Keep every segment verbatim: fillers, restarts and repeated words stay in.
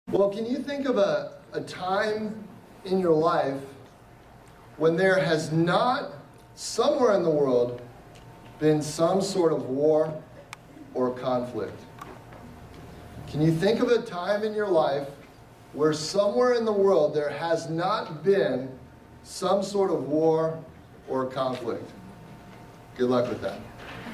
Well, can you think of a, a time in your life when there has not, somewhere in the world, been some sort of war or conflict? Can you think of a time in your life where somewhere in the world there has not been some sort of war or conflict? Good luck with that.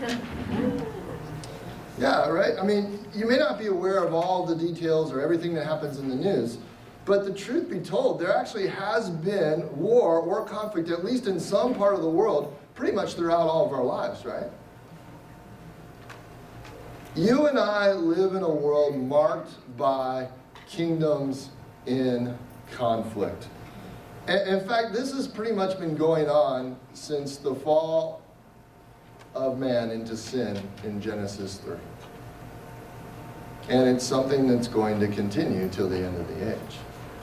Yeah, right? I mean, you may not be aware of all the details or everything that happens in the news, but the truth be told, there actually has been war or conflict, at least in some part of the world, pretty much throughout all of our lives, right? You and I live in a world marked by kingdoms in conflict. And in fact, this has pretty much been going on since the fall of man into sin in Genesis three. And it's something that's going to continue till the end of the age.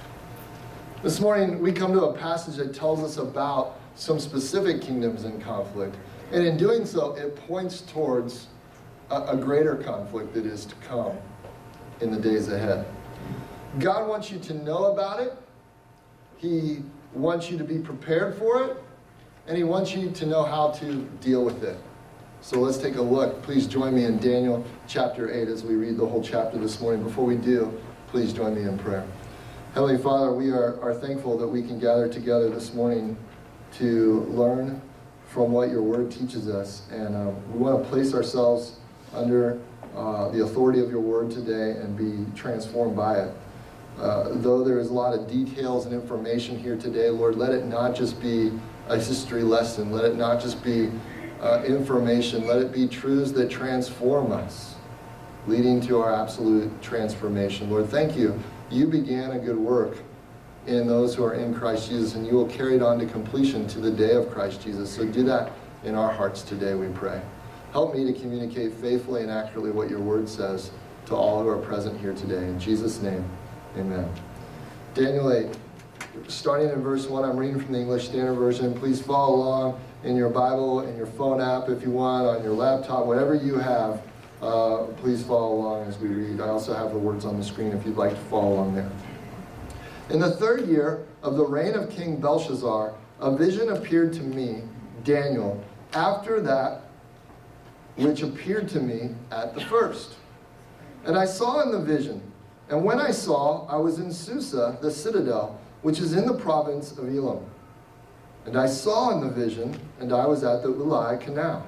This morning, we come to a passage that tells us about some specific kingdoms in conflict. And in doing so, it points towards a, a greater conflict that is to come in the days ahead. God wants you to know about it. He wants you to be prepared for it. And He wants you to know how to deal with it. So let's take a look. Please join me in Daniel chapter eight as we read the whole chapter this morning. Before we do, please join me in prayer. Heavenly Father, we are, are thankful that we can gather together this morning to learn from what your word teaches us. And uh, we want to place ourselves under uh, the authority of your word today and be transformed by it. Uh, though there is a lot of details and information here today, Lord, let it not just be a history lesson. Let it not just be Uh, information. Let it be truths that transform us, leading to our absolute transformation. Lord, thank you. You began a good work in those who are in Christ Jesus, and you will carry it on to completion to the day of Christ Jesus. So do that in our hearts today, we pray. Help me to communicate faithfully and accurately what your word says to all who are present here today. In Jesus' name, amen. Daniel eight, starting in verse one, I'm reading from the English Standard Version. Please follow along in your Bible, in your phone app if you want, on your laptop, whatever you have, uh, please follow along as we read. I also have the words on the screen if you'd like to follow along there. In the third year of the reign of King Belshazzar, a vision appeared to me, Daniel, after that which appeared to me at the first. And I saw in the vision, and when I saw, I was in Susa, the citadel, which is in the province of Elam. And I saw in the vision, and I was at the Ulai canal.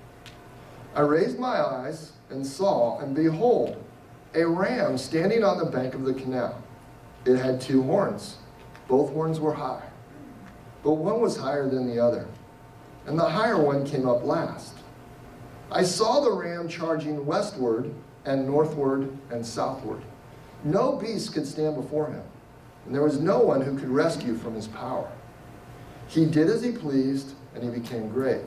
I raised my eyes and saw, and behold, a ram standing on the bank of the canal. It had two horns. Both horns were high, but one was higher than the other, and the higher one came up last. I saw the ram charging westward and northward and southward. No beast could stand before him, and there was no one who could rescue from his power. He did as he pleased, and he became great.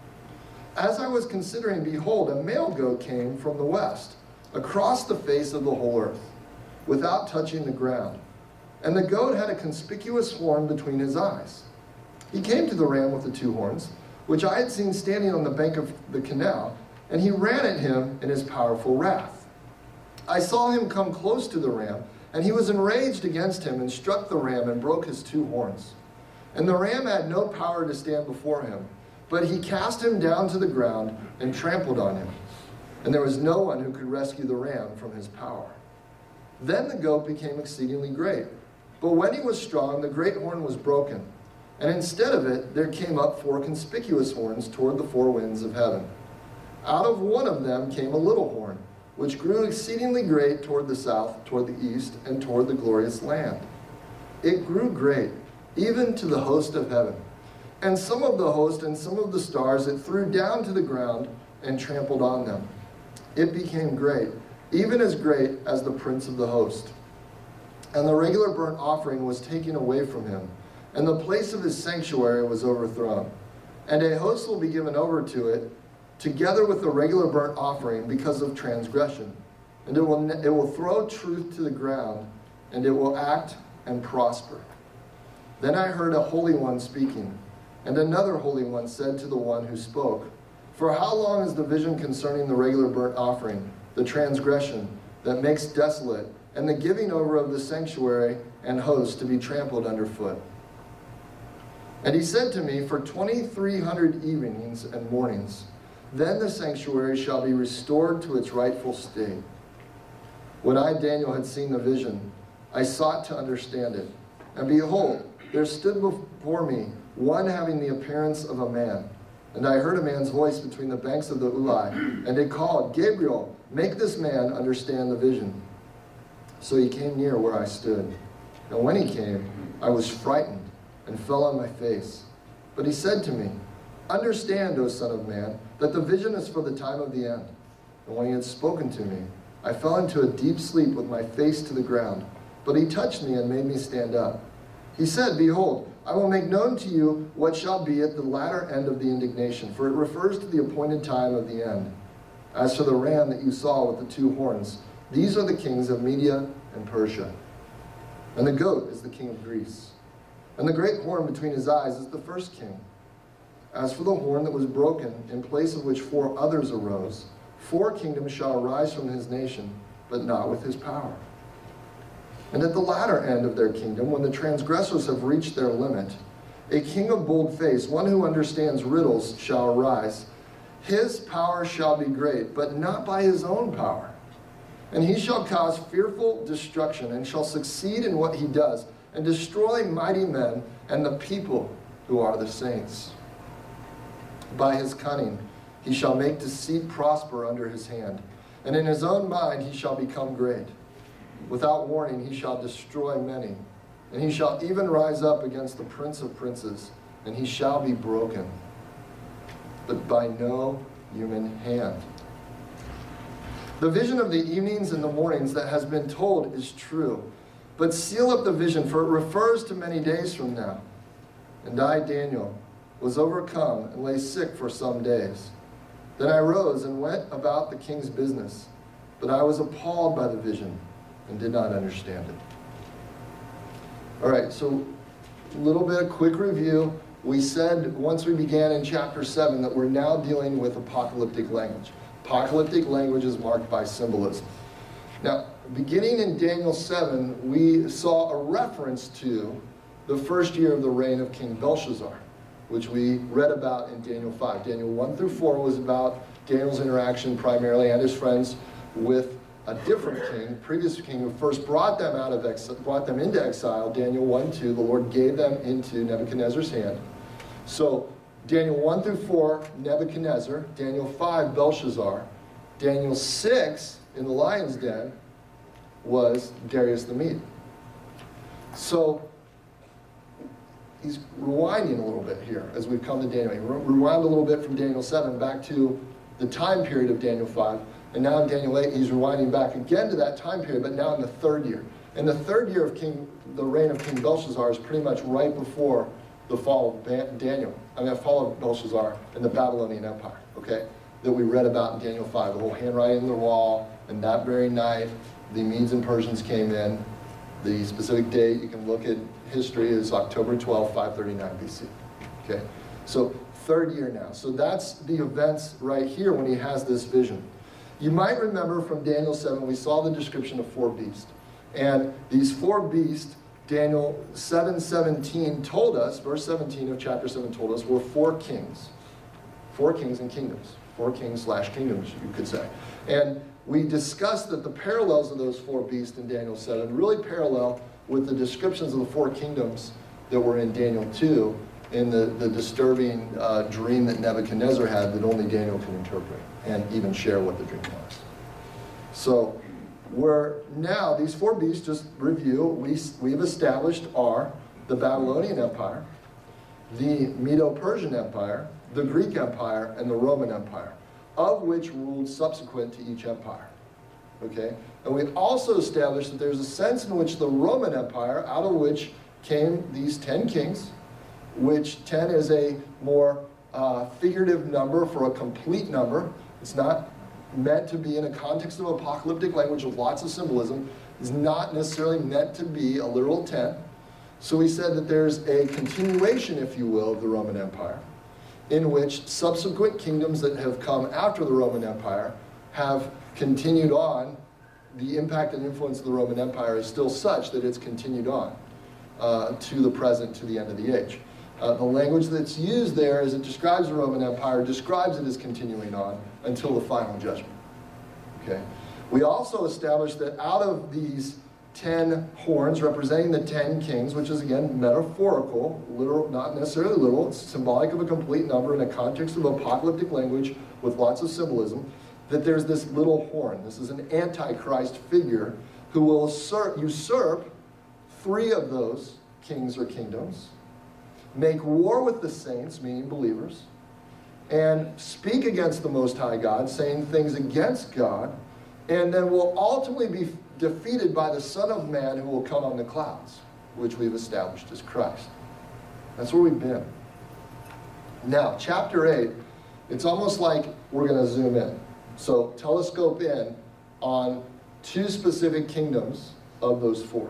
As I was considering, behold, a male goat came from the west, across the face of the whole earth, without touching the ground. And the goat had a conspicuous horn between his eyes. He came to the ram with the two horns, which I had seen standing on the bank of the canal, and he ran at him in his powerful wrath. I saw him come close to the ram, and he was enraged against him and struck the ram and broke his two horns. And the ram had no power to stand before him, but he cast him down to the ground and trampled on him. And there was no one who could rescue the ram from his power. Then the goat became exceedingly great. But when he was strong, the great horn was broken. And instead of it, there came up four conspicuous horns toward the four winds of heaven. Out of one of them came a little horn, which grew exceedingly great toward the south, toward the east, and toward the glorious land. It grew great, even to the host of heaven. And some of the host and some of the stars it threw down to the ground and trampled on them. It became great, even as great as the prince of the host. And the regular burnt offering was taken away from him, and the place of his sanctuary was overthrown. And a host will be given over to it, together with the regular burnt offering, because of transgression. And it will, it will throw truth to the ground, and it will act and prosper. Then I heard a holy one speaking, and another holy one said to the one who spoke, For how long is the vision concerning the regular burnt offering, the transgression, that makes desolate, and the giving over of the sanctuary and host to be trampled underfoot. And he said to me, for twenty-three hundred evenings and mornings, then the sanctuary shall be restored to its rightful state. When I, Daniel, had seen the vision, I sought to understand it. And behold, there stood before me one having the appearance of a man. And I heard a man's voice between the banks of the Ulai, and it called, Gabriel, make this man understand the vision. So he came near where I stood. And when he came, I was frightened and fell on my face. But he said to me, understand, O Son of Man, that the vision is for the time of the end. And when he had spoken to me, I fell into a deep sleep with my face to the ground. But he touched me and made me stand up. He said, behold, I will make known to you what shall be at the latter end of the indignation, for it refers to the appointed time of the end. As for the ram that you saw with the two horns, these are the kings of Media and Persia. And the goat is the king of Greece. And the great horn between his eyes is the first king. As for the horn that was broken, in place of which four others arose, four kingdoms shall arise from his nation, but not with his power. And at the latter end of their kingdom, when the transgressors have reached their limit, a king of bold face, one who understands riddles, shall arise. His power shall be great, but not by his own power. And he shall cause fearful destruction, and shall succeed in what he does, and destroy mighty men and the people who are the saints. By his cunning he shall make deceit prosper under his hand, and in his own mind he shall become great. Without warning he shall destroy many, and he shall even rise up against the Prince of Princes, and he shall be broken, but by no human hand. The vision of the evenings and the mornings that has been told is true, but seal up the vision, for it refers to many days from now. And I, Daniel, was overcome and lay sick for some days. Then I rose and went about the king's business, but I was appalled by the vision and did not understand it. All right, so a little bit of quick review. We said once we began in chapter seven that we're now dealing with apocalyptic language. Apocalyptic language is marked by symbolism. Now, beginning in Daniel seven, we saw a reference to the first year of the reign of King Belshazzar, which we read about in Daniel five. Daniel one through four was about Daniel's interaction primarily and his friends with a different king, previous king who first brought them out of exile, brought them into exile. Daniel one two, the Lord gave them into Nebuchadnezzar's hand. So Daniel one through four, Nebuchadnezzar. Daniel five, Belshazzar. Daniel six, in the lion's den, was Darius the Mede. So he's rewinding a little bit here as we've come to Daniel. He rewind a little bit from Daniel seven back to the time period of Daniel five. And now in Daniel eight, he's rewinding back again to that time period, but now in the third year. And the third year of King, the reign of King Belshazzar is pretty much right before the fall of Daniel. I mean, the fall of Belshazzar and the Babylonian Empire, okay? That we read about in Daniel five, the whole handwriting on the wall, and that very night, the Medes and Persians came in. The specific date, you can look at history, is October twelfth, five thirty-nine B C, okay? So third year now. So that's the events right here when he has this vision. You might remember from Daniel seven, we saw the description of four beasts. And these four beasts, Daniel seven seventeen told us, verse seventeen of chapter seven told us, were four kings. Four kings and kingdoms. Four kings slash kingdoms, you could say. And we discussed that the parallels of those four beasts in Daniel seven really parallel with the descriptions of the four kingdoms that were in Daniel two, in the, the disturbing uh, dream that Nebuchadnezzar had that only Daniel can interpret and even share what the dream was. So we're now, these four beasts, just review, we, we've established are the Babylonian Empire, the Medo-Persian Empire, the Greek Empire, and the Roman Empire, of which ruled subsequent to each empire. Okay? And we also established that there's a sense in which the Roman Empire, out of which came these ten kings, which ten is a more uh, figurative number for a complete number. It's not meant to be in a context of apocalyptic language with lots of symbolism. It's not necessarily meant to be a literal ten. So we said that there's a continuation, if you will, of the Roman Empire, in which subsequent kingdoms that have come after the Roman Empire have continued on the impact and influence of the Roman Empire is still such that it's continued on uh, to the present, to the end of the age. Uh, the language that's used there as it describes the Roman Empire describes it as continuing on until the final judgment. Okay. We also established that out of these ten horns representing the ten kings, which is again metaphorical, literal, not necessarily literal, it's symbolic of a complete number in a context of apocalyptic language with lots of symbolism, that there's this little horn. This is an antichrist figure who will usurp, usurp three of those kings or kingdoms, make war with the saints, meaning believers, and speak against the Most High God, saying things against God, and then will ultimately be defeated by the Son of Man who will come on the clouds, which we've established as Christ. That's where we've been. Now, chapter eight, it's almost like we're going to zoom in. So telescope in on two specific kingdoms of those four.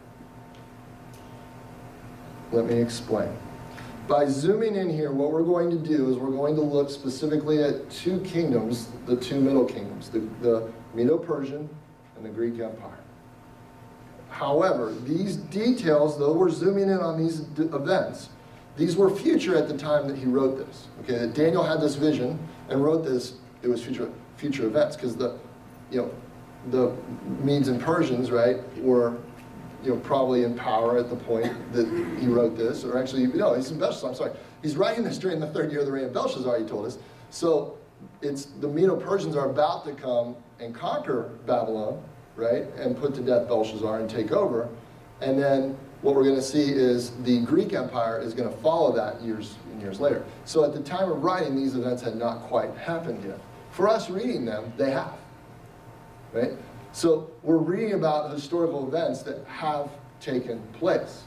Let me explain. By zooming in here, what we're going to do is we're going to look specifically at two kingdoms, the two middle kingdoms, the, the Medo-Persian and the Greek Empire. However, these details, though we're zooming in on these events, these were future at the time that he wrote this. Okay, that Daniel had this vision and wrote this, it was future future events, because the, you know, the Medes and Persians, right, were, you know, probably in power at the point that he wrote this, or actually, no, he's in Belshazzar, I'm sorry. He's writing this during the third year of the reign of Belshazzar, he told us. So it's the Medo-Persians are about to come and conquer Babylon, right, and put to death Belshazzar and take over. And then what we're going to see is the Greek Empire is going to follow that years and years later. So at the time of writing, these events had not quite happened yet. For us reading them, they have, right? So we're reading about historical events that have taken place.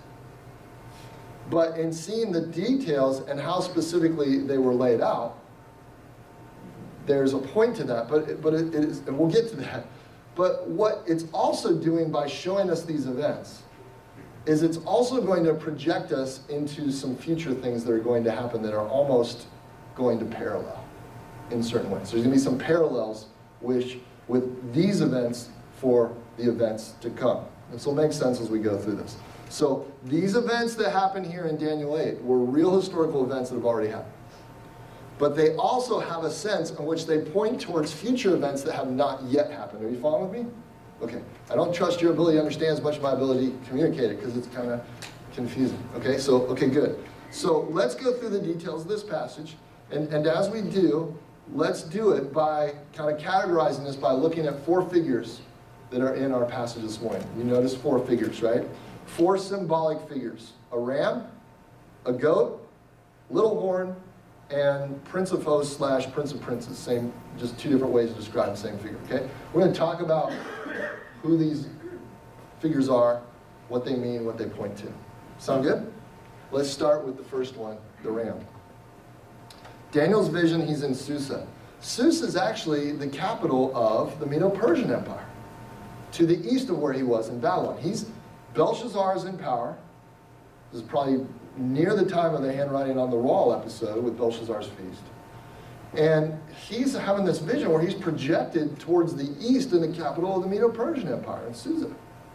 But in seeing the details and how specifically they were laid out, there's a point to that, but, it, but it, it is, and we'll get to that. But what it's also doing by showing us these events is it's also going to project us into some future things that are going to happen that are almost going to parallel in certain ways. There's going to be some parallels which, with these events for the events to come. This will make sense as we go through this. So these events that happen here in Daniel eight were real historical events that have already happened. But they also have a sense in which they point towards future events that have not yet happened. Are you following with me? Okay. I don't trust your ability to understand as much as my ability to communicate it because it's kind of confusing. Okay, so, okay, good. So let's go through the details of this passage. And, and as we do, let's do it by kind of categorizing this by looking at four figures that are in our passage this morning. You notice four figures, right? Four symbolic figures. A ram, a goat, little horn, and Prince of Hosts slash Prince of Princes. Same, just two different ways to describe the same figure, okay? We're going to talk about who these figures are, what they mean, what they point to. Sound good? Let's start with the first one, the ram. Daniel's vision, he's in Susa. Susa is actually the capital of the Medo-Persian Empire, to the east of where he was in Babylon. He's, Belshazzar is in power. This is probably near the time of the handwriting on the wall episode with Belshazzar's feast. And he's having this vision where he's projected towards the east in the capital of the Medo-Persian Empire, in Susa.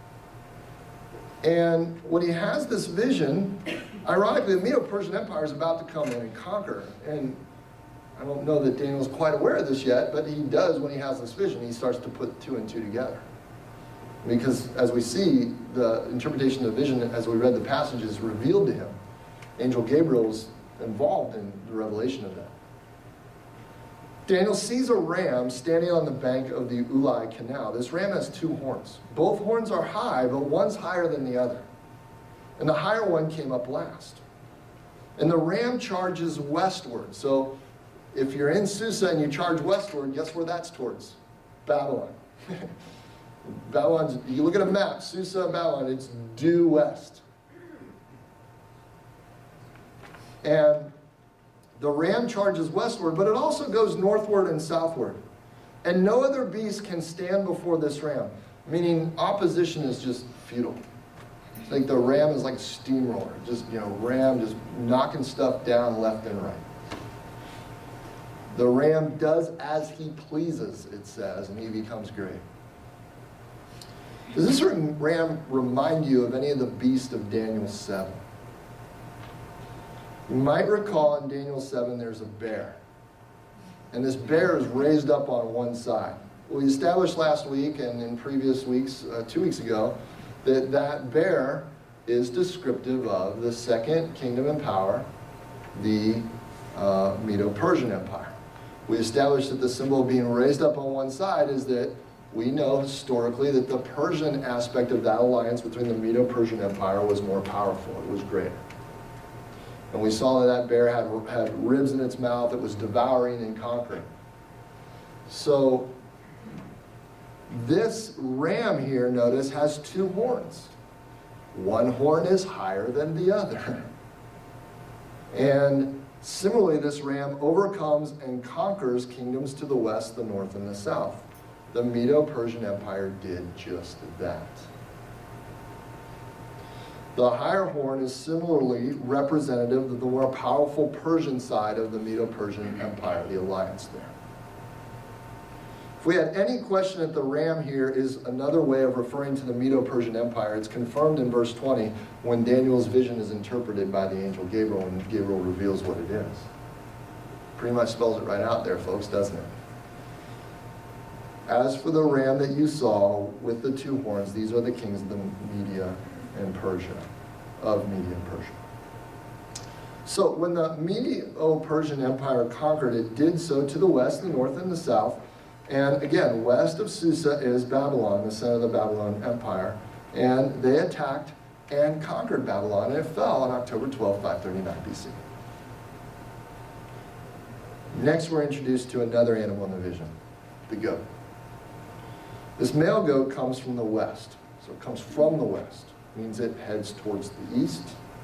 And when he has this vision, ironically, the Medo-Persian Empire is about to come in and conquer. And I don't know that Daniel's quite aware of this yet, but he does when he has this vision. He starts to put two and two together. Because as we see, the interpretation of the vision, as we read the passage, is revealed to him. Angel Gabriel is involved in the revelation of that. Daniel sees a ram standing on the bank of the Ulai Canal. This ram has two horns. Both horns are high, but one's higher than the other. And the higher one came up last. And the ram charges westward. So if you're in Susa and you charge westward, guess where that's towards? Babylon. Babylon's, you look at a map, Susa, Babylon, it's due west. And the ram charges westward, but it also goes northward and southward. And no other beast can stand before this ram, meaning opposition is just futile. It's like the ram is like a steamroller, just, you know, ram just knocking stuff down left and right. The ram does as he pleases, it says, and he becomes great. Does this ram remind you of any of the beasts of Daniel seven? You might recall in Daniel seven there's a bear. And this bear is raised up on one side. We established last week and in previous weeks, uh, two weeks ago, that that bear is descriptive of the second kingdom in power, the uh, Medo-Persian Empire. We established that the symbol of being raised up on one side is that we know historically that the Persian aspect of that alliance between the Medo-Persian Empire was more powerful. It was greater. And we saw that that bear had, had ribs in its mouth. It was devouring and conquering. So this ram here, notice, has two horns. One horn is higher than the other. And similarly, this ram overcomes and conquers kingdoms to the west, the north, and the south. The Medo-Persian Empire did just that. The higher horn is similarly representative of the more powerful Persian side of the Medo-Persian Empire, the alliance there. If we had any question that the ram here is another way of referring to the Medo-Persian Empire, it's confirmed in verse twenty when Daniel's vision is interpreted by the angel Gabriel and Gabriel reveals what it is. Pretty much spells it right out there, folks, doesn't it? As for the ram that you saw with the two horns, these are the kings of the Media and Persia, of Media and Persia. So when the Medo-Persian Empire conquered, it did so to the west, the north, and the south. And again, west of Susa is Babylon, the center of the Babylon Empire. And they attacked and conquered Babylon, and it fell on October twelfth, five thirty-nine B C. Next, we're introduced to another animal in the vision, the goat. This male goat comes from the west, so it comes from the west. It means it heads towards the east.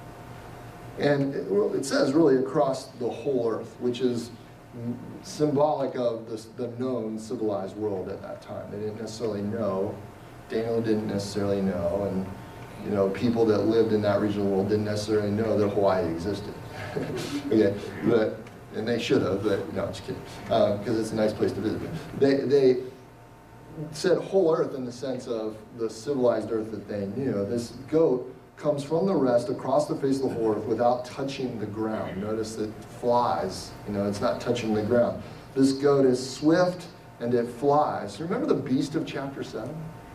And it, it says really across the whole earth, which is symbolic of the, the known civilized world at that time. They didn't necessarily know. Daniel didn't necessarily know, and you know, people that lived in that region of the world didn't necessarily know that Hawaii existed. Okay, but and they should have, but no, just kidding, because um, it's a nice place to visit. They they said whole earth in the sense of the civilized earth that they knew. This goat comes from the rest across the face of the whole earth without touching the ground. Notice it flies, you know, it's not touching the ground. This goat is swift and it flies. Remember the beast of chapter seven?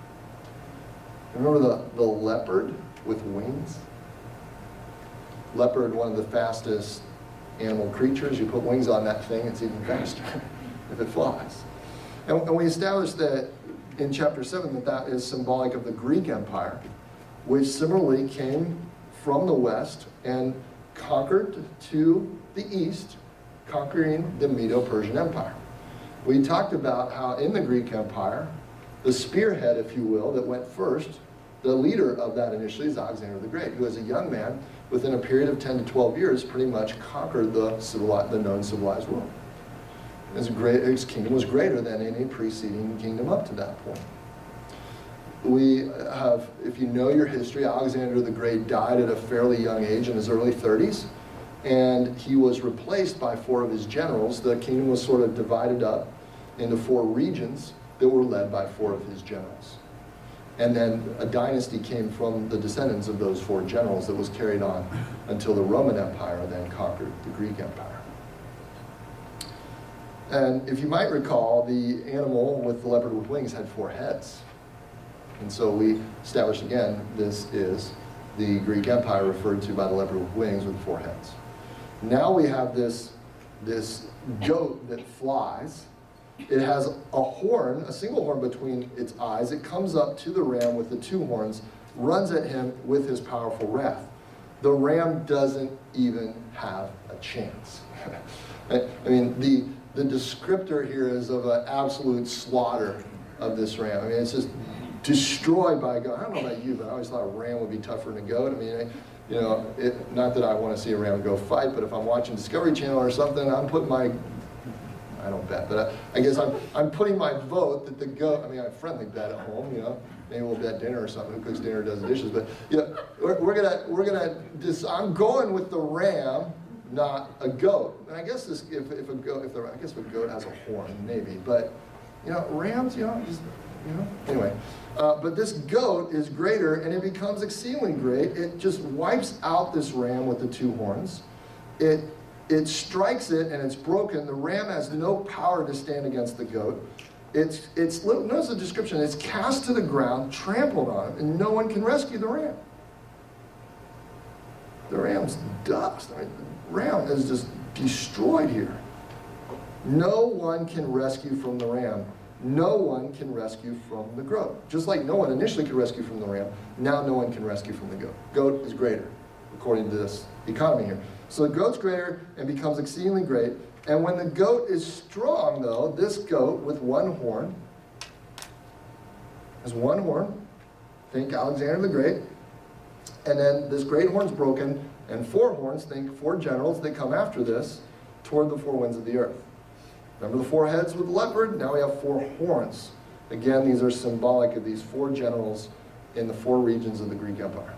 Remember the, the leopard with wings? Leopard, one of the fastest animal creatures. You put wings on that thing, it's even faster if it flies. And, and we established that in chapter seven that that is symbolic of the Greek Empire, which similarly came from the west and conquered to the east, conquering the Medo-Persian Empire. We talked about how in the Greek Empire, the spearhead, if you will, that went first, the leader of that initially is Alexander the Great, who as a young man, within a period of ten to twelve years, pretty much conquered the, civilized, the known civilized world. His, great, his kingdom was greater than any preceding kingdom up to that point. We have, if you know your history, Alexander the Great died at a fairly young age in his early thirties, and he was replaced by four of his generals. The kingdom was sort of divided up into four regions that were led by four of his generals. And then a dynasty came from the descendants of those four generals that was carried on until the Roman Empire then conquered the Greek Empire. And if you might recall, the animal with the leopard with wings had four heads. And so we established again, this is the Greek Empire referred to by the leopard with wings with four heads. Now we have this, this goat that flies. It has a horn, a single horn between its eyes. It comes up to the ram with the two horns, runs at him with his powerful wrath. The ram doesn't even have a chance. I mean, the, the descriptor here is of an absolute slaughter of this ram. I mean, it's just destroyed by a goat. I don't know about you, but I always thought a ram would be tougher than a goat. I mean, I, you know, it, not that I want to see a ram go fight, but if I'm watching Discovery Channel or something, I'm putting my, I don't bet, but I, I guess I'm, I'm putting my vote that the goat, I mean, I friendly bet at home, you know, maybe we'll bet dinner or something, who cooks dinner, does the dishes, but you know, we're, we're gonna, we're gonna, dis, I'm going with the ram, not a goat. And I guess this, if, if a goat, if the, I guess if a goat has a horn, maybe, but, you know, rams, you know, just, You know? Anyway, uh, but this goat is greater, and it becomes exceedingly great. It just wipes out this ram with the two horns. It, it strikes it, and it's broken. The ram has no power to stand against the goat. It's, it's, notice the description, it's cast to the ground, trampled on, and no one can rescue the ram. The ram's dust. I mean, the ram is just destroyed here. No one can rescue from the ram. No one can rescue from the goat. Just like no one initially could rescue from the ram, now no one can rescue from the goat. Goat is greater, according to this economy here. So the goat's greater and becomes exceedingly great. And when the goat is strong, though, this goat with one horn, has one horn, think Alexander the Great, and then this great horn's broken, and four horns, think four generals that come after this, toward the four winds of the earth. Remember the four heads with the leopard? Now we have four horns. Again, these are symbolic of these four generals in the four regions of the Greek Empire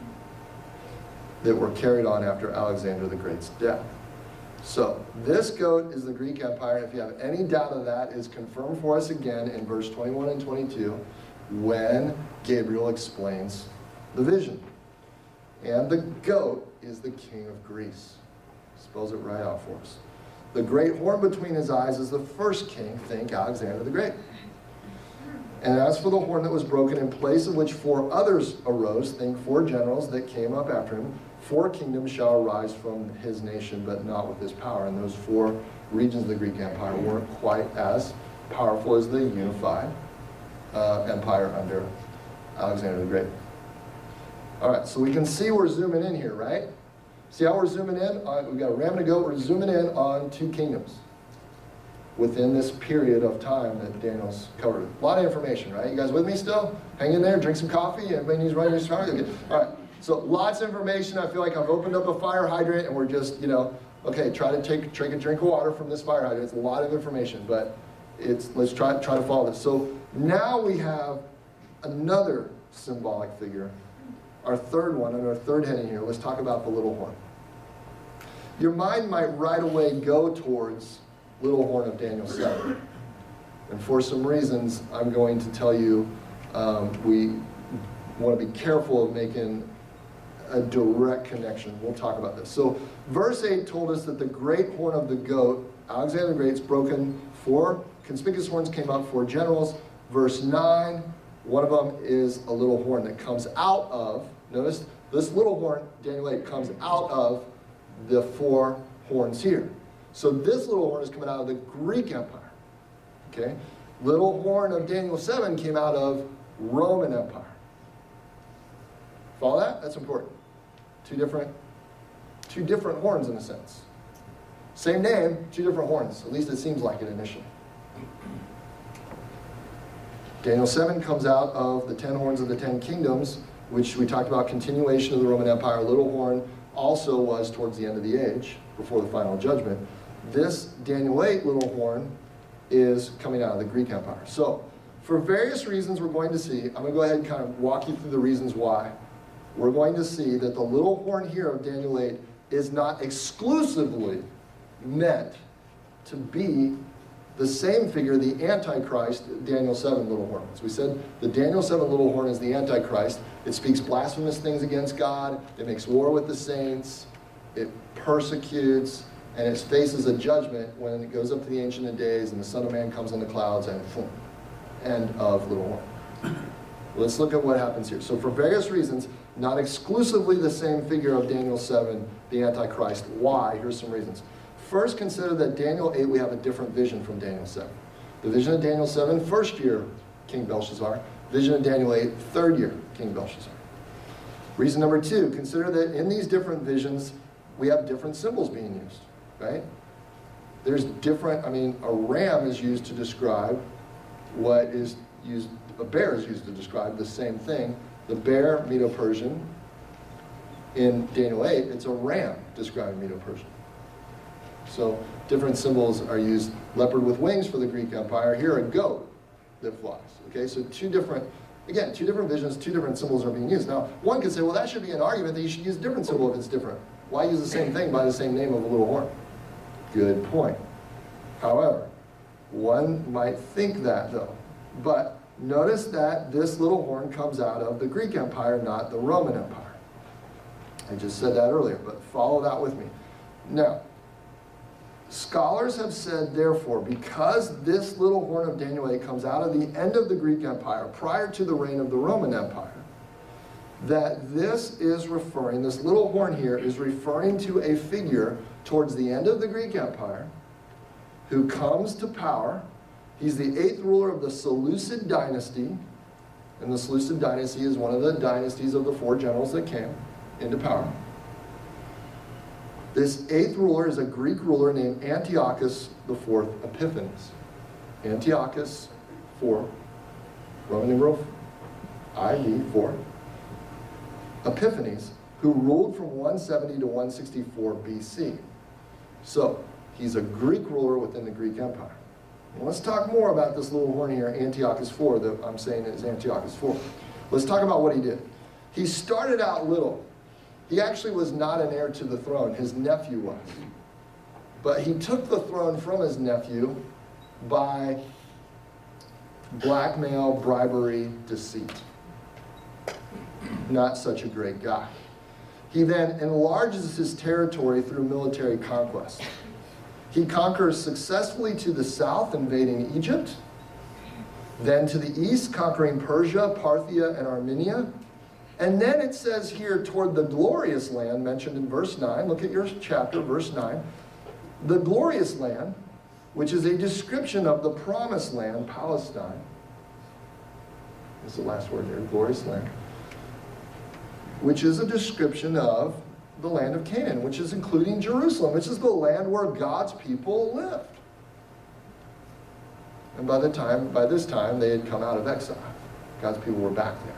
that were carried on after Alexander the Great's death. So, this goat is the Greek Empire, and if you have any doubt of that, is confirmed for us again in verse twenty-one and twenty-two when Gabriel explains the vision. And the goat is the king of Greece. Spells it right out for us. The great horn between his eyes is the first king, think Alexander the Great. And as for the horn that was broken, in place of which four others arose, think four generals that came up after him, four kingdoms shall arise from his nation, but not with his power. And those four regions of the Greek Empire weren't quite as powerful as the unified uh, empire under Alexander the Great. All right, so we can see we're zooming in here, right? See how we're zooming in? Uh, we've got a ram and a goat. We're zooming in on two kingdoms within this period of time that Daniel's covered. A lot of information, right? You guys with me still? Hang in there, drink some coffee. Everybody needs right news. Okay. All right. So lots of information. I feel like I've opened up a fire hydrant and we're just, you know, okay, try to take, take a drink of water from this fire hydrant. It's a lot of information, but it's, let's try, try to follow this. So now we have another symbolic figure. Our third one, and our third heading here, let's talk about the little horn. Your mind might right away go towards little horn of Daniel seven. And for some reasons, I'm going to tell you um, we want to be careful of making a direct connection. We'll talk about this. So verse eight told us that the great horn of the goat, Alexander the Great's broken, four conspicuous horns came up, four generals. Verse nine, one of them is a little horn that comes out of, notice, this little horn, Daniel eight, comes out of the four horns here. So this little horn is coming out of the Greek Empire. Okay? Little horn of Daniel seven came out of Roman Empire. Follow that? That's important. Two different, two different horns in a sense. Same name, two different horns. At least it seems like it initially. Daniel seven comes out of the ten horns of the ten kingdoms, which we talked about, continuation of the Roman Empire. Little horn also was towards the end of the age, before the final judgment. This Daniel eight little horn is coming out of the Greek Empire. So, for various reasons we're going to see, I'm going to go ahead and kind of walk you through the reasons why. We're going to see that the little horn here of Daniel eight is not exclusively meant to be the same figure, the Antichrist, Daniel seven little horn. As we said, the Daniel seven little horn is the Antichrist. It speaks blasphemous things against God. It makes war with the saints. It persecutes. And it faces a judgment when it goes up to the Ancient of Days and the Son of Man comes in the clouds and boom, end of little horn. Let's look at what happens here. So for various reasons, not exclusively the same figure of Daniel seven, the Antichrist. Why? Here's some reasons. First, consider that Daniel eight, we have a different vision from Daniel seven. The vision of Daniel seven, first year, King Belshazzar. Vision of Daniel eight, third year, King Belshazzar. Reason number two, consider that in these different visions, we have different symbols being used, right? There's different, I mean, a ram is used to describe what is used, a bear is used to describe the same thing. The bear, Medo-Persian, in Daniel eight, it's a ram describing Medo-Persian. So different symbols are used. Leopard with wings for the Greek Empire. Here, a goat that flies. Okay, so two different, again, two different visions, two different symbols are being used. Now, one could say, well, that should be an argument that you should use a different symbol if it's different. Why use the same thing by the same name of a little horn? Good point. However, one might think that, though. But Notice that this little horn comes out of the Greek Empire, not the Roman Empire. I just said that earlier, but follow that with me. Now, scholars have said, therefore, because this little horn of Daniel eight comes out of the end of the Greek Empire, prior to the reign of the Roman Empire, that this is referring, this little horn here is referring to a figure towards the end of the Greek Empire who comes to power. He's the eighth ruler of the Seleucid dynasty, and the Seleucid dynasty is one of the dynasties of the four generals that came into power. This eighth ruler is a Greek ruler named Antiochus the Fourth Epiphanes. Antiochus, four, Roman numeral I V, four. Epiphanes, who ruled from one seventy to one sixty-four B C. So, he's a Greek ruler within the Greek Empire. Well, let's talk more about this little horn here, Antiochus the Fourth, that I'm saying is Antiochus the Fourth. Let's talk about what he did. He started out little. He actually was not an heir to the throne. His nephew was. But he took the throne from his nephew by blackmail, bribery, deceit. Not such a great guy. He then enlarges his territory through military conquest. He conquers successfully to the south, invading Egypt, then to the east, conquering Persia, Parthia, and Armenia. And then it says here, toward the glorious land, mentioned in verse nine, look at your chapter, verse nine, the glorious land, which is a description of the promised land, Palestine. That's the last word there, glorious land. Which is a description of the land of Canaan, which is including Jerusalem, which is the land where God's people lived. And by the time, by this time, they had come out of exile. God's people were back there.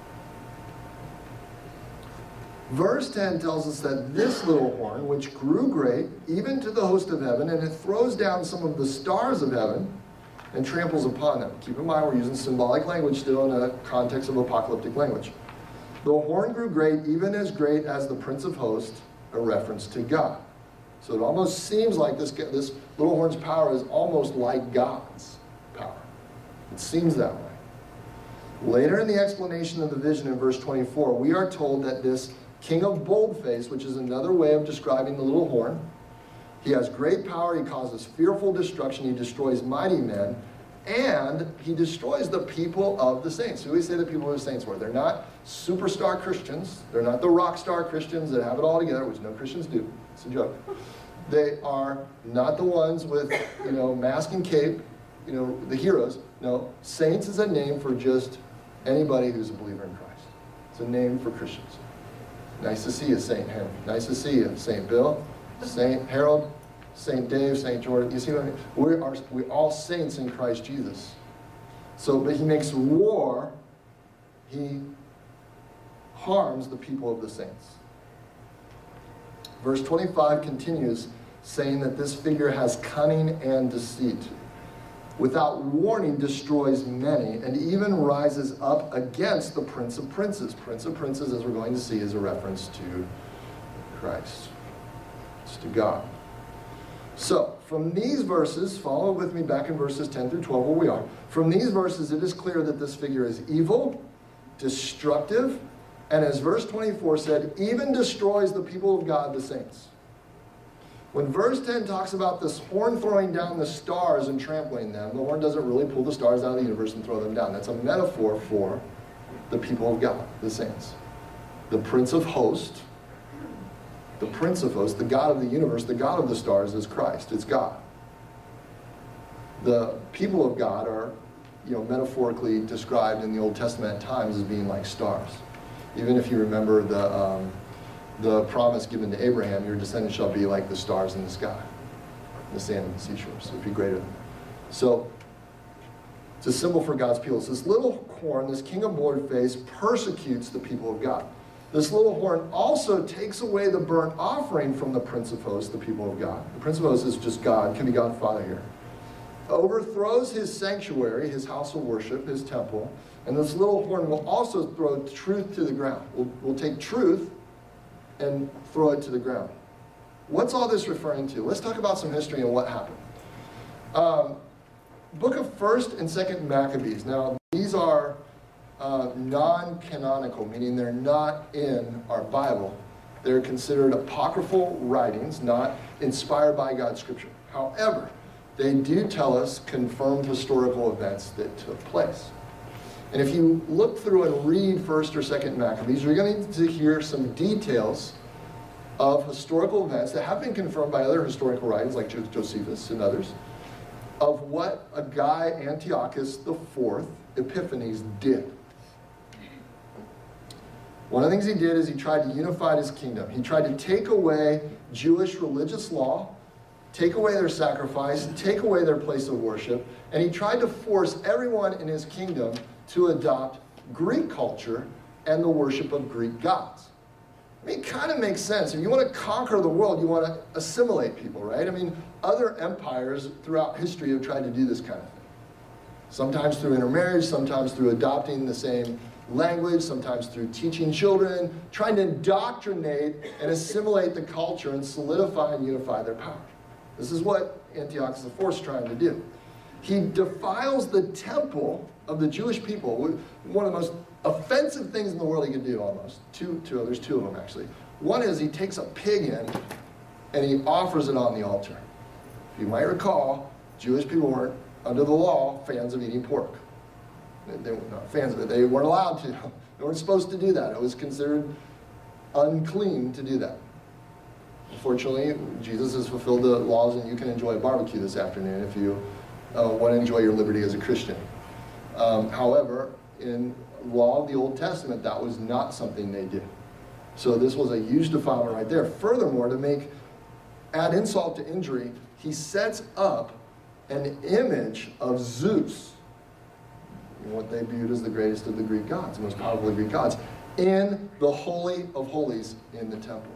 Verse ten tells us that this little horn, which grew great, even to the host of heaven, and it throws down some of the stars of heaven and tramples upon them. Keep in mind, we're using symbolic language still in a context of apocalyptic language. The horn grew great, even as great as the Prince of Hosts, a reference to God. So it almost seems like this, this little horn's power is almost like God's power. It seems that way. Later in the explanation of the vision in verse twenty-four, we are told that this king of boldface, which is another way of describing the little horn, he has great power, he causes fearful destruction, he destroys mighty men, and he destroys the people of the saints. Who do we say the people of the saints were? They're not superstar Christians. They're not the rock star Christians that have it all together, which no Christians do. It's a joke. They are not the ones with, you know, mask and cape, you know, the heroes. No, saints is a name for just anybody who's a believer in Christ. It's a name for Christians. Nice to see you, Saint Henry. Nice to see you, Saint Bill, Saint Harold, Saint Dave, Saint Jordan. You see what I mean? We are we're all saints in Christ Jesus. So, but he makes war. He harms the people of the saints. Verse twenty-five continues, saying that this figure has cunning and deceit. Without warning destroys many, and even rises up against the Prince of Princes. Prince of Princes, as we're going to see, is a reference to Christ. It's to God. So, from these verses, follow with me back in verses ten through twelve where we are. From these verses, it is clear that this figure is evil, destructive, and as verse twenty-four said, even destroys the people of God, the saints. When verse ten talks about this horn throwing down the stars and trampling them, the horn doesn't really pull the stars out of the universe and throw them down. That's a metaphor for the people of God, the saints. The Prince of Hosts, the Prince of Hosts, the God of the universe, the God of the stars is Christ. It's God. The people of God are, you know, metaphorically described in the Old Testament at times as being like stars. Even if you remember the um, the promise given to Abraham, your descendants shall be like the stars in the sky, the sand of the seashore, so it'll be greater than that. So, it's a symbol for God's people. So this little horn, this king of boldface, persecutes the people of God. This little horn also takes away the burnt offering from the Prince of Hosts, the people of God. The Prince of Hosts is just God, can be God Father here. Overthrows his sanctuary, his house of worship, his temple, and this little horn will also throw truth to the ground. We'll, we'll take truth and throw it to the ground. What's all this referring to? Let's talk about some history and what happened. Um, book of First and Second Maccabees. Now, these are uh, non-canonical, meaning they're not in our Bible. They're considered apocryphal writings, not inspired by God's Scripture. However, they do tell us confirmed historical events that took place. And if you look through and read First or Second Maccabees, you're going to hear some details of historical events that have been confirmed by other historical writings like Josephus and others, of what a guy, Antiochus the Fourth, Epiphanes, did. One of the things he did is he tried to unify his kingdom. He tried to take away Jewish religious law, take away their sacrifice, take away their place of worship, and he tried to force everyone in his kingdom to adopt Greek culture and the worship of Greek gods. I mean, it kind of makes sense. If you want to conquer the world, you want to assimilate people, right? I mean, other empires throughout history have tried to do this kind of thing. Sometimes through intermarriage, sometimes through adopting the same language, sometimes through teaching children, trying to indoctrinate and assimilate the culture and solidify and unify their power. This is what Antiochus the Fourth is trying to do. He defiles the temple of the Jewish people, one of the most offensive things in the world he could do almost. Two, two, there's two of them actually. One is he takes a pig in and he offers it on the altar. If you might recall, Jewish people weren't, under the law, fans of eating pork. They, they were not fans of it. They weren't allowed to. They weren't supposed to do that. It was considered unclean to do that. Unfortunately, Jesus has fulfilled the laws and you can enjoy a barbecue this afternoon if you uh, want to enjoy your liberty as a Christian. Um, however, in law of the Old Testament, that was not something they did. So this was a huge defilement right there. Furthermore, to make, add insult to injury, he sets up an image of Zeus, what they viewed as the greatest of the Greek gods, the most powerful of the Greek gods, in the Holy of Holies in the temple.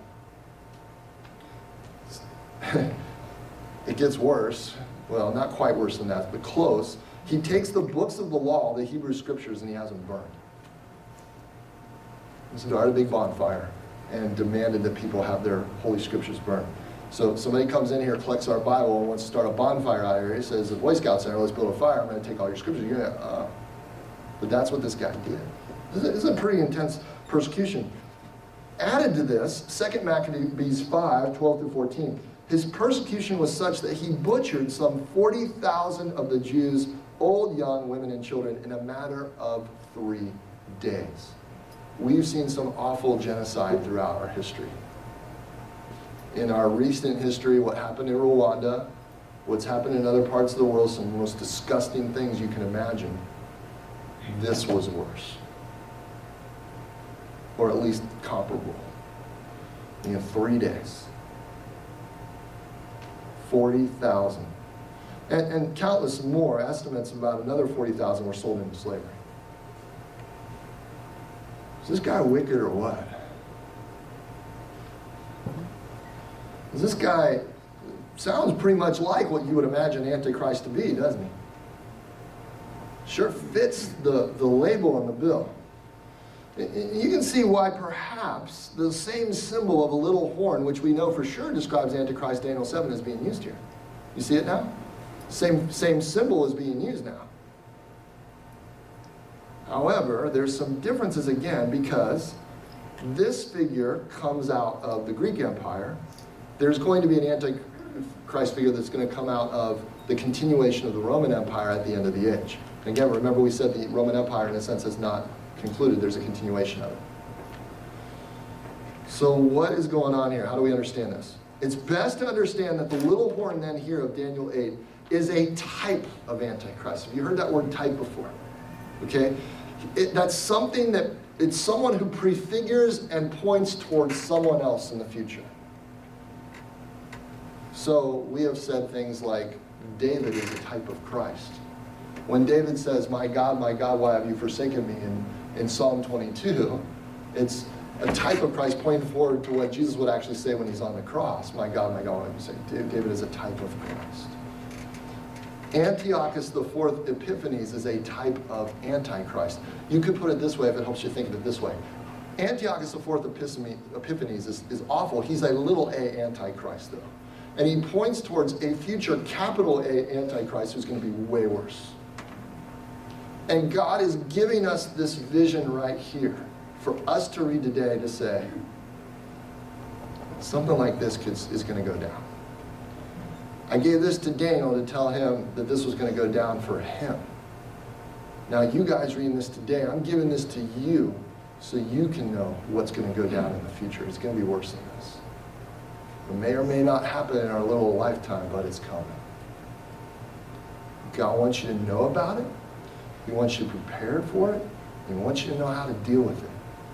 It gets worse. Well, not quite worse than that, but close. He takes the books of the law, the Hebrew scriptures, and he has them burned. He started a big bonfire and demanded that people have their holy scriptures burned. So somebody comes in here, collects our Bible, and wants to start a bonfire out here. He says, the Boy Scout Center, let's build a fire. I'm going to take all your scriptures. You're going to, uh, but that's what this guy did. This is a pretty intense persecution. Added to this, Second Maccabees five, twelve through fourteen, his persecution was such that he butchered some forty thousand of the Jews, old, young, women, and children, in a matter of three days. We've seen some awful genocide throughout our history. In our recent history, what happened in Rwanda, what's happened in other parts of the world, some of the most disgusting things you can imagine. This was worse. Or at least comparable. In three days. forty thousand. And, and countless more, estimates about another forty thousand were sold into slavery. Is this guy wicked or what? Is this guy, sounds pretty much like what you would imagine Antichrist to be, doesn't he? Sure fits the, the label on the bill. You can see why perhaps the same symbol of a little horn, which we know for sure describes Antichrist Daniel seven, is being used here. You see it now? Same, same symbol is being used now. However, there's some differences again because this figure comes out of the Greek Empire. There's going to be an Antichrist figure that's going to come out of the continuation of the Roman Empire at the end of the age. And again, remember we said the Roman Empire in a sense has not concluded. There's a continuation of it. So what is going on here? How do we understand this? It's best to understand that the little horn then here of Daniel eight is a type of Antichrist. Have you heard that word type before? Okay? It, that's something that, it's someone who prefigures and points towards someone else in the future. So we have said things like David is a type of Christ. When David says, my God, my God, why have you forsaken me? In, in Psalm twenty-two, it's a type of Christ pointing forward to what Jesus would actually say when he's on the cross. My God, my God, why have you forsaken me? David is a type of Christ. Antiochus the Fourth Epiphanes is a type of Antichrist. You could put it this way if it helps you think of it this way. Antiochus the Fourth Epiphanes is, is awful. He's a little a Antichrist, though. And he points towards a future capital A Antichrist who's going to be way worse. And God is giving us this vision right here for us to read today to say, something like this could, is going to go down. I gave this to Daniel to tell him that this was going to go down for him. Now you guys reading this today, I'm giving this to you so you can know what's going to go down in the future. It's going to be worse than this. It may or may not happen in our little lifetime, but it's coming. God wants you to know about it. He wants you prepared for it. He wants you to know how to deal with it.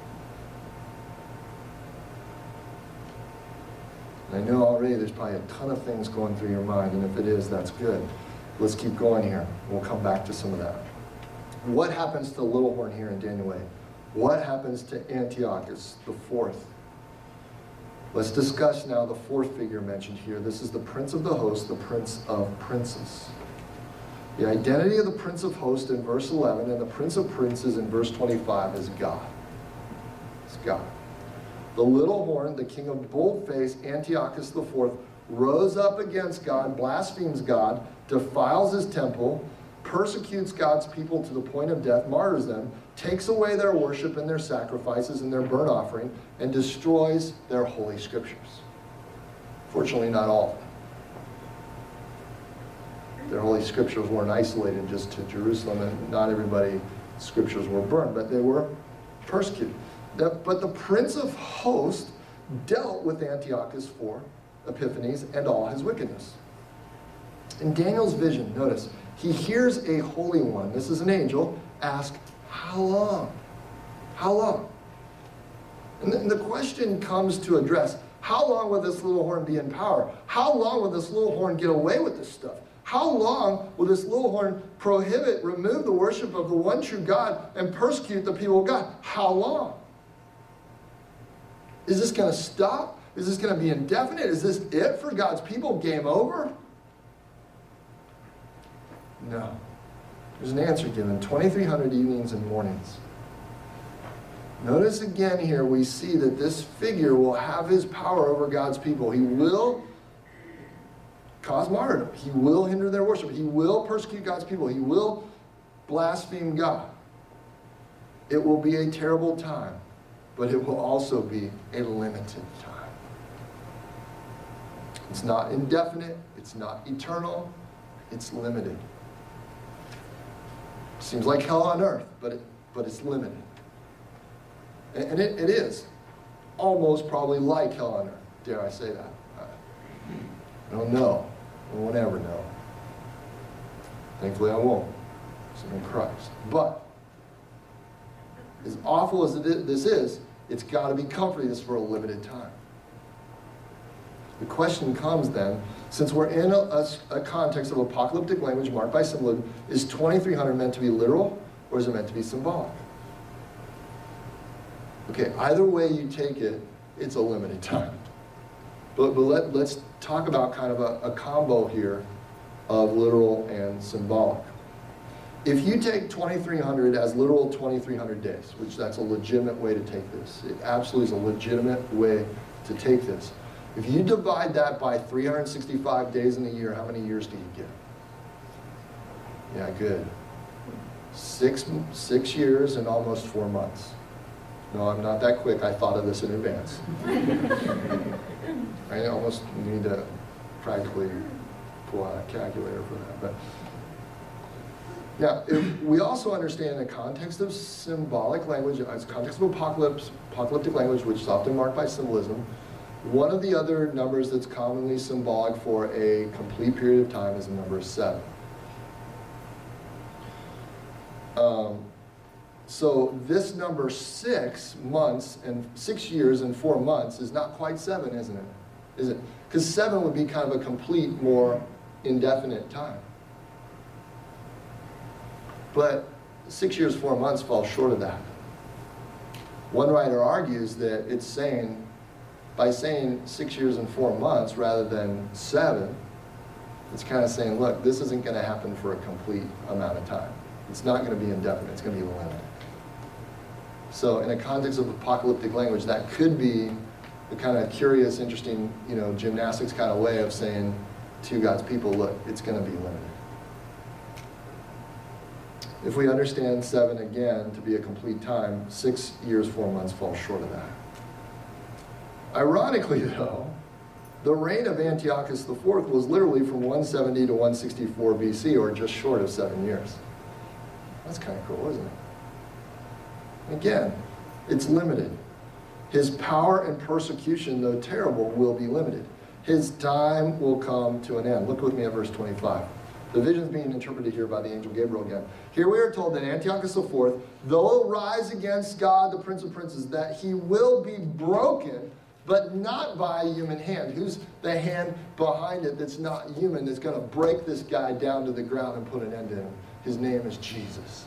And I know already there's probably a ton of things going through your mind, and if it is, that's good. Let's keep going here. We'll come back to some of that. What happens to the little horn here in Daniel eight? What happens to Antiochus, the fourth? Let's discuss now the fourth figure mentioned here. This is the prince of the host, the prince of princes. The identity of the prince of hosts in verse eleven and the prince of princes in verse twenty-five is God. It's God. The little horn, the king of boldface, Antiochus the fourth, rose up against God, blasphemes God, defiles his temple, persecutes God's people to the point of death, martyrs them, takes away their worship and their sacrifices and their burnt offering, and destroys their holy scriptures. Fortunately, not all of them. Their holy scriptures weren't isolated just to Jerusalem, and not everybody's scriptures were burned, but they were persecuted. But the prince of hosts dealt with Antiochus for Epiphanes and all his wickedness. In Daniel's vision, notice, he hears a holy one, this is an angel, ask, how long? How long? And the, and the question comes to address, how long will this little horn be in power? How long will this little horn get away with this stuff? How long will this little horn prohibit, remove the worship of the one true God and persecute the people of God? How long? Is this going to stop? Is this going to be indefinite? Is this it for God's people? Game over? No. There's an answer given. twenty-three hundred evenings and mornings. Notice again here we see that this figure will have his power over God's people. He will cause martyrdom. He will hinder their worship. He will persecute God's people. He will blaspheme God. It will be a terrible time, but it will also be a limited time. It's not indefinite. It's not eternal. It's limited. Seems like hell on earth, but it, but it's limited. And, and it, it is almost probably like hell on earth. Dare I say that? I don't know. I won't ever know. Thankfully I won't. I'm in Christ. But as awful as it is, this is, it's got to be comforting this for a limited time. The question comes then, since we're in a, a, a context of apocalyptic language marked by symbolism, is twenty-three hundred meant to be literal or is it meant to be symbolic? Okay, either way you take it, it's a limited time. But, but let, let's talk about kind of a, a combo here of literal and symbolic. If you take twenty-three hundred as literal twenty-three hundred days, which that's a legitimate way to take this, it absolutely is a legitimate way to take this. If you divide that by three hundred sixty-five days in a year, how many years do you get? Yeah, good. Six, six years and almost four months. No, I'm not that quick. I thought of this in advance. I almost need to practically pull out a calculator for that. But now, if we also understand the context of symbolic language, as context of apocalypse, apocalyptic language, which is often marked by symbolism, one of the other numbers that's commonly symbolic for a complete period of time is the number seven. Um, so this number six months and six years and four months is not quite seven, isn't it? Is it? Because seven would be kind of a complete, more indefinite time. But six years, four months falls short of that. One writer argues that it's saying, by saying six years and four months rather than seven, it's kind of saying, look, this isn't going to happen for a complete amount of time. It's not going to be indefinite. It's going to be limited. So in a context of apocalyptic language, that could be the kind of curious, interesting, you know, gymnastics kind of way of saying to God's people, look, it's going to be limited. If we understand seven again to be a complete time, six years, four months falls short of that. Ironically, though, the reign of Antiochus the fourth was literally from one seventy to one sixty-four B C, or just short of seven years. That's kind of cool, isn't it? Again, it's limited. His power and persecution, though terrible, will be limited. His time will come to an end. Look with me at verse twenty-five. The vision is being interpreted here by the angel Gabriel again. Here we are told that Antiochus the fourth, though arise against God, the Prince of Princes, that he will be broken, but not by a human hand. Who's the hand behind it that's not human, that's going to break this guy down to the ground and put an end to him? His name is Jesus.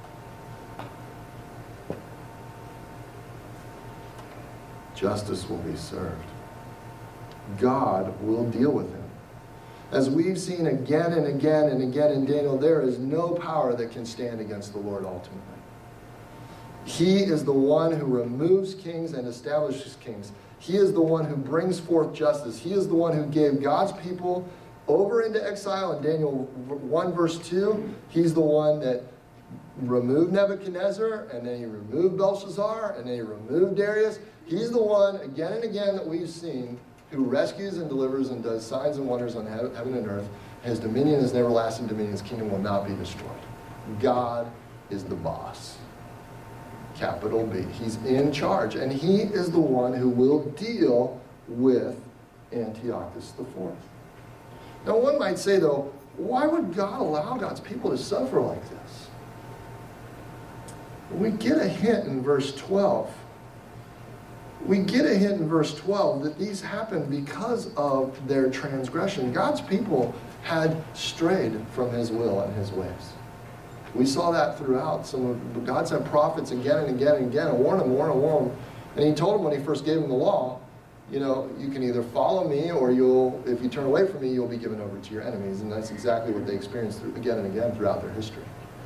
Justice will be served. God will deal with him. As we've seen again and again and again in Daniel, there is no power that can stand against the Lord ultimately. He is the one who removes kings and establishes kings. He is the one who brings forth justice. He is the one who gave God's people over into exile in Daniel one verse two. He's the one that removed Nebuchadnezzar, and then he removed Belshazzar, and then he removed Darius. He's the one, again and again, that we've seen who rescues and delivers and does signs and wonders on heaven and earth. His dominion is an everlasting dominion. His kingdom will not be destroyed. God is the boss. Capital B. He's in charge, and he is the one who will deal with Antiochus the fourth. Now, one might say, though, why would God allow God's people to suffer like this? We get a hint in verse twelve. We get a hint in verse twelve that these happened because of their transgression. God's people had strayed from his will and his ways. We saw that throughout. Some of God sent prophets again and again and again and warned them, warned them, warned them. And he told them when he first gave them the law, you know, you can either follow me, or you'll, if you turn away from me, you'll be given over to your enemies. And that's exactly what they experienced through, again and again throughout their history.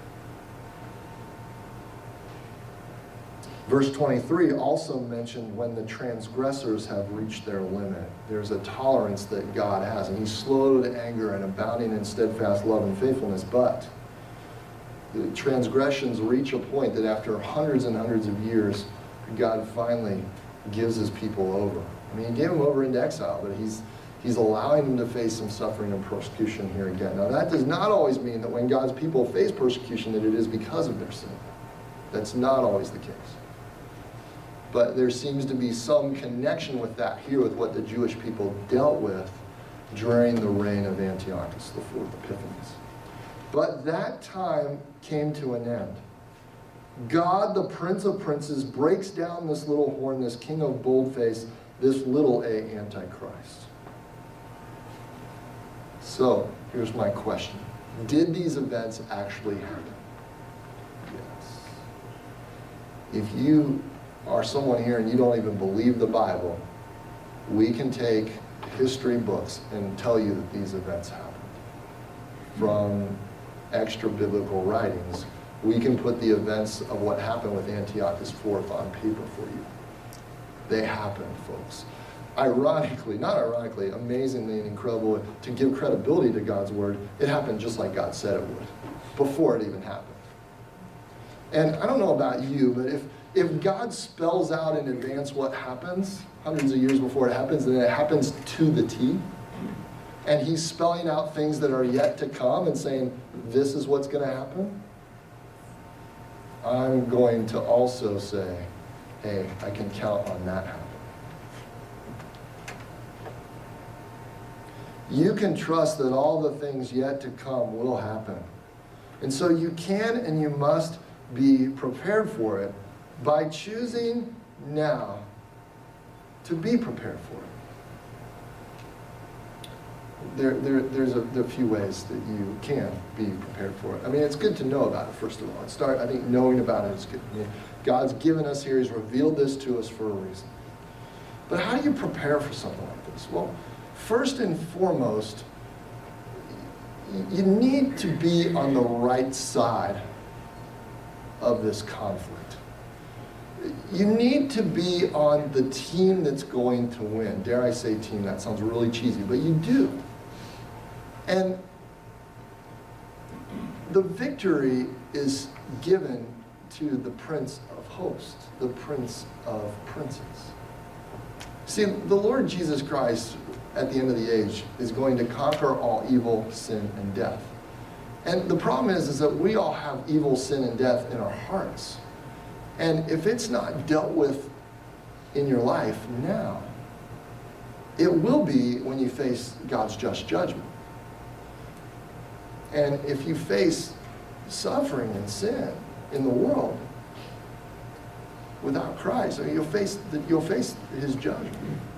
Verse twenty-three also mentioned when the transgressors have reached their limit. There's a tolerance that God has, and he's slow to anger and abounding in steadfast love and faithfulness. But the transgressions reach a point that after hundreds and hundreds of years, God finally gives his people over. I mean, he gave them over into exile, but he's, he's allowing them to face some suffering and persecution here again. Now, that does not always mean that when God's people face persecution that it is because of their sin. That's not always the case. But there seems to be some connection with that here with what the Jewish people dealt with during the reign of Antiochus the fourth Epiphanes. But that time came to an end. God, the Prince of Princes, breaks down this little horn, this king of boldface, this little a Antichrist. So, here's my question. Did these events actually happen? Yes. If you are someone here and you don't even believe the Bible, we can take history books and tell you that these events happened. From extra biblical writings, we can put the events of what happened with Antiochus the fourth on paper for you. They happened, folks. Ironically, not ironically, amazingly and incredible, to give credibility to God's word, it happened just like God said it would, before it even happened. And I don't know about you, but if If God spells out in advance what happens, hundreds of years before it happens, and it happens to the T, and he's spelling out things that are yet to come and saying, this is what's going to happen, I'm going to also say, hey, I can count on that happening. You can trust that all the things yet to come will happen. And so you can and you must be prepared for it by choosing now to be prepared for it. There, there, there's a, there are a few ways that you can be prepared for it. I mean, it's good to know about it, first of all. Start, I think knowing about it is good. I mean, God's given us here, he's revealed this to us for a reason. But how do you prepare for something like this? Well, first and foremost, you need to be on the right side of this conflict. You need to be on the team that's going to win. Dare I say team? That sounds really cheesy, but you do. And the victory is given to the Prince of Hosts, the Prince of Princes. See, the Lord Jesus Christ, at the end of the age, is going to conquer all evil, sin, and death. And the problem is, is that we all have evil, sin, and death in our hearts. And if it's not dealt with in your life now, it will be when you face God's just judgment. And if you face suffering and sin in the world without Christ, you'll face the, you'll face His judgment.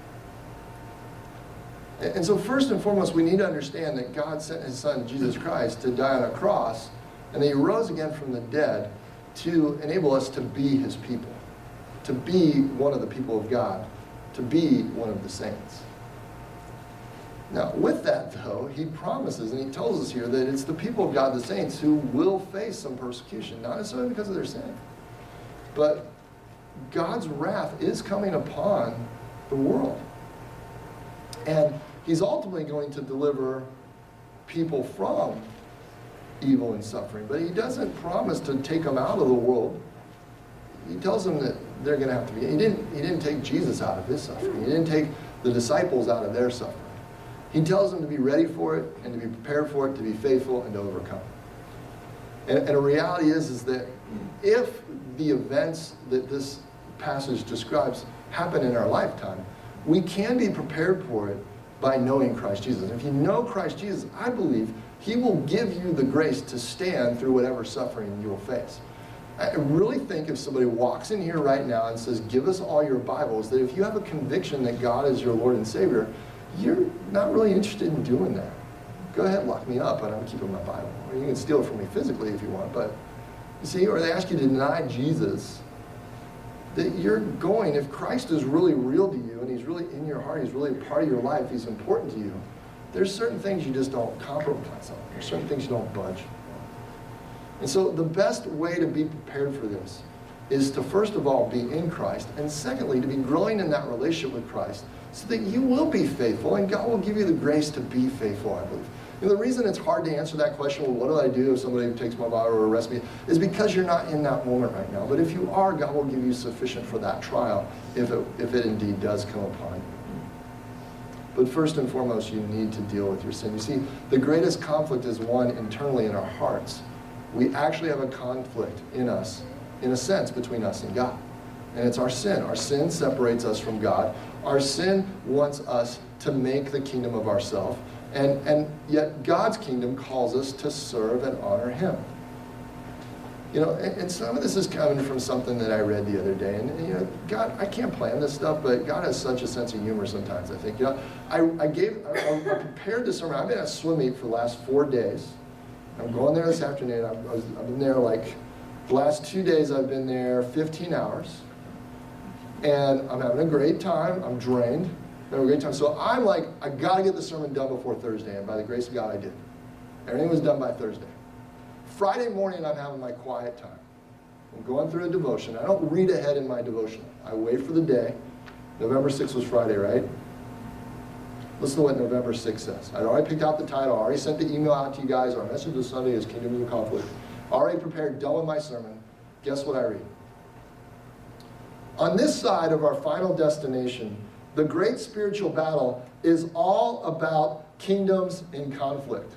And, and so first and foremost, we need to understand that God sent His Son, Jesus Christ, to die on a cross, and that He rose again from the dead to enable us to be His people, to be one of the people of God, to be one of the saints. Now, with that, though, He promises, and He tells us here, that it's the people of God, the saints, who will face some persecution, not necessarily because of their sin, but God's wrath is coming upon the world. And He's ultimately going to deliver people from evil and suffering, but He doesn't promise to take them out of the world. He tells them that they're going to have to be. He didn't, he didn't take Jesus out of His suffering. He didn't take the disciples out of their suffering. He tells them to be ready for it and to be prepared for it, to be faithful and to overcome. And, and the reality is, is that if the events that this passage describes happen in our lifetime, we can be prepared for it by knowing Christ Jesus. If you know Christ Jesus, I believe He will give you the grace to stand through whatever suffering you will face. I really think if somebody walks in here right now and says, give us all your Bibles, that if you have a conviction that God is your Lord and Savior, you're not really interested in doing that. Go ahead, lock me up, but I'm keeping my Bible. Or you can steal it from me physically if you want, but you see, or they ask you to deny Jesus, that you're going, if Christ is really real to you and He's really in your heart, He's really a part of your life, He's important to you, there's certain things you just don't compromise on. There's certain things you don't budge on. And so the best way to be prepared for this is to first of all be in Christ, and secondly to be growing in that relationship with Christ so that you will be faithful and God will give you the grace to be faithful, I believe. And the reason it's hard to answer that question, well, what do I do if somebody takes my Bible or arrests me, is because you're not in that moment right now. But if you are, God will give you sufficient for that trial if it, if it indeed does come upon you. But first and foremost, you need to deal with your sin. You see, the greatest conflict is one internally in our hearts. We actually have a conflict in us, in a sense, between us and God. And it's our sin. Our sin separates us from God. Our sin wants us to make the kingdom of ourselves. And, and yet God's kingdom calls us to serve and honor Him. You know, and, and some of this is coming from something that I read the other day. And, and, you know, God, I can't plan this stuff, but God has such a sense of humor sometimes, I think. You know, I, I gave, I, I prepared this sermon. I've been at a swim meet for the last four days. I'm going there this afternoon. I've, I was, I've been there like, the last two days I've been there fifteen hours. And I'm having a great time. I'm drained. I'm having a great time. So I'm like, I got to get the sermon done before Thursday. And by the grace of God, I did. Everything was done by Thursday. Friday morning, I'm having my quiet time. I'm going through a devotion. I don't read ahead in my devotion. I wait for the day. November sixth was Friday, right? Listen to what November sixth says. I'd already picked out the title. I already sent the email out to you guys. Our message this Sunday is Kingdom of Conflict. Already prepared, done with my sermon. Guess what I read? On this side of our final destination, the great spiritual battle is all about kingdoms in conflict.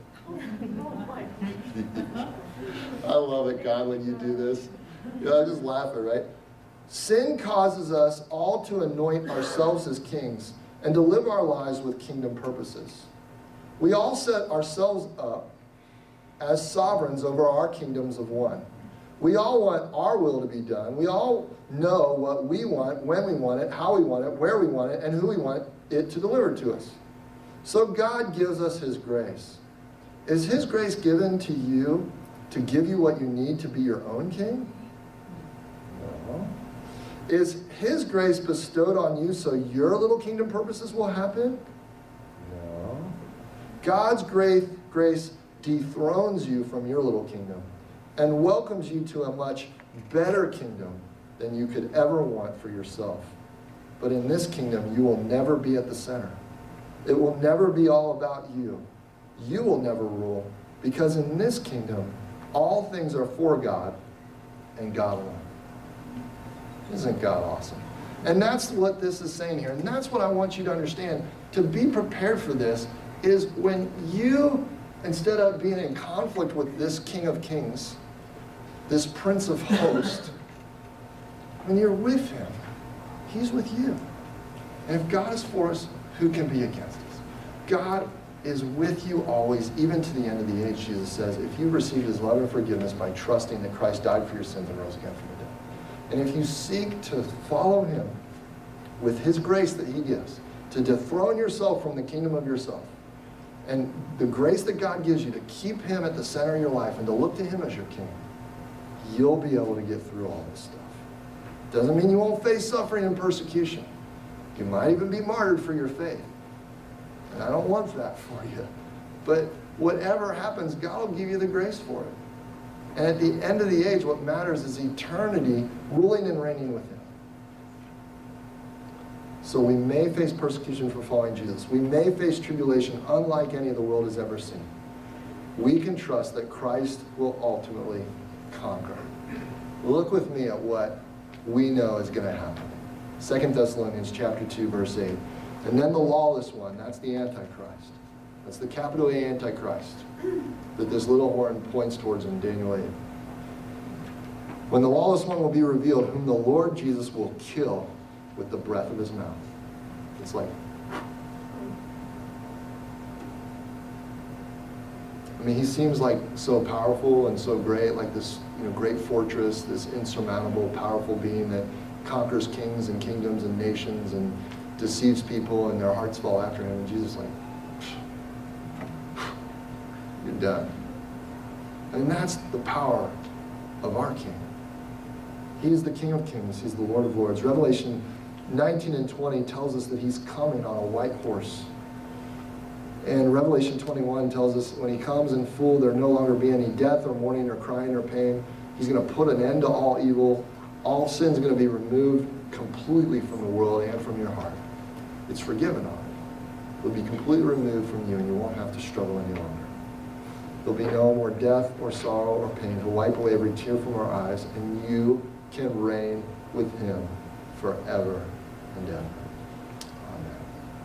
I love it, God, when you do this. You know, I just laugh at it, right? Sin causes us all to anoint ourselves as kings and to live our lives with kingdom purposes. We all set ourselves up as sovereigns over our kingdoms of one. We all want our will to be done. We all know what we want, when we want it, how we want it, where we want it, and who we want it to deliver to us. So God gives us His grace. Is His grace given to you to give you what you need to be your own king? No. Is His grace bestowed on you so your little kingdom purposes will happen? No. God's grace, grace dethrones you from your little kingdom and welcomes you to a much better kingdom than you could ever want for yourself. But in this kingdom, you will never be at the center. It will never be all about you. You will never rule, because in this kingdom, all things are for God and God alone. Isn't God awesome? And that's what this is saying here. And that's what I want you to understand. To be prepared for this is when you, instead of being in conflict with this King of Kings, this Prince of Hosts, when you're with him, he's with you. And if God is for us, who can be against us? God is with you always, even to the end of the age, Jesus says, if you received his love and forgiveness by trusting that Christ died for your sins and rose again from the dead. And if you seek to follow him with his grace that he gives, to dethrone yourself from the kingdom of yourself, and the grace that God gives you to keep him at the center of your life and to look to him as your king, you'll be able to get through all this stuff. Doesn't mean you won't face suffering and persecution. You might even be martyred for your faith. And I don't want that for you. But whatever happens, God will give you the grace for it. And at the end of the age, what matters is eternity ruling and reigning with him. So we may face persecution for following Jesus. We may face tribulation unlike any the world has ever seen. We can trust that Christ will ultimately conquer. Look with me at what we know is going to happen. Second Thessalonians chapter two, verse eight. And then the lawless one, that's the Antichrist. That's the capital A Antichrist that this little horn points towards in Daniel eight. When the lawless one will be revealed, whom the Lord Jesus will kill with the breath of his mouth. It's like, I mean, he seems like so powerful and so great, like this, you know, great fortress, this insurmountable, powerful being that conquers kings and kingdoms and nations and deceives people, and their hearts fall after him. And Jesus is like, you're done. And that's the power of our King. He is the King of Kings. He's the Lord of Lords. Revelation nineteen and twenty tells us that he's coming on a white horse. And Revelation twenty-one tells us when he comes in full, there no longer be any death or mourning or crying or pain. He's going to put an end to all evil. All sin's going to be removed completely from the world and from your heart. It's forgiven already. It'll be completely removed from you, and you won't have to struggle any longer. There'll be no more death or sorrow or pain. He'll wipe away every tear from our eyes, and you can reign with him forever and ever. Amen.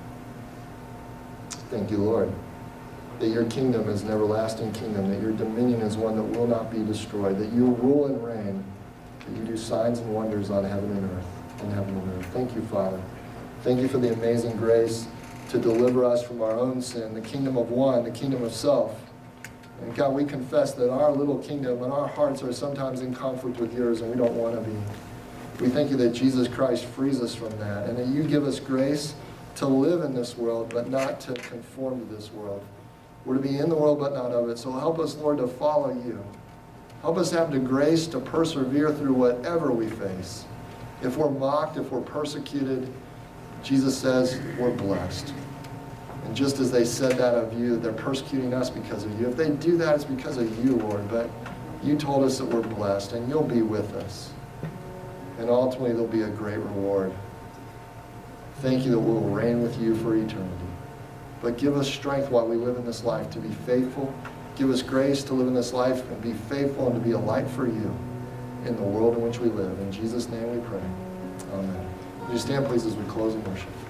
Thank you, Lord, that your kingdom is an everlasting kingdom, that your dominion is one that will not be destroyed, that you rule and reign, that you do signs and wonders on heaven and earth, in heaven and earth. Thank you, Father. Thank you for the amazing grace to deliver us from our own sin, the kingdom of one, the kingdom of self. And God, we confess that our little kingdom and our hearts are sometimes in conflict with yours, and we don't want to be. We thank you that Jesus Christ frees us from that, and that you give us grace to live in this world, but not to conform to this world. We're to be in the world, but not of it. So help us, Lord, to follow you. Help us have the grace to persevere through whatever we face. If we're mocked, if we're persecuted, Jesus says we're blessed. And just as they said that of you, they're persecuting us because of you. If they do that, it's because of you, Lord. But you told us that we're blessed, and you'll be with us. And ultimately, there'll be a great reward. Thank you that we'll reign with you for eternity. But give us strength while we live in this life to be faithful. Give us grace to live in this life and be faithful and to be a light for you in the world in which we live. In Jesus' name we pray. Amen. Would you stand, please, as we close in worship?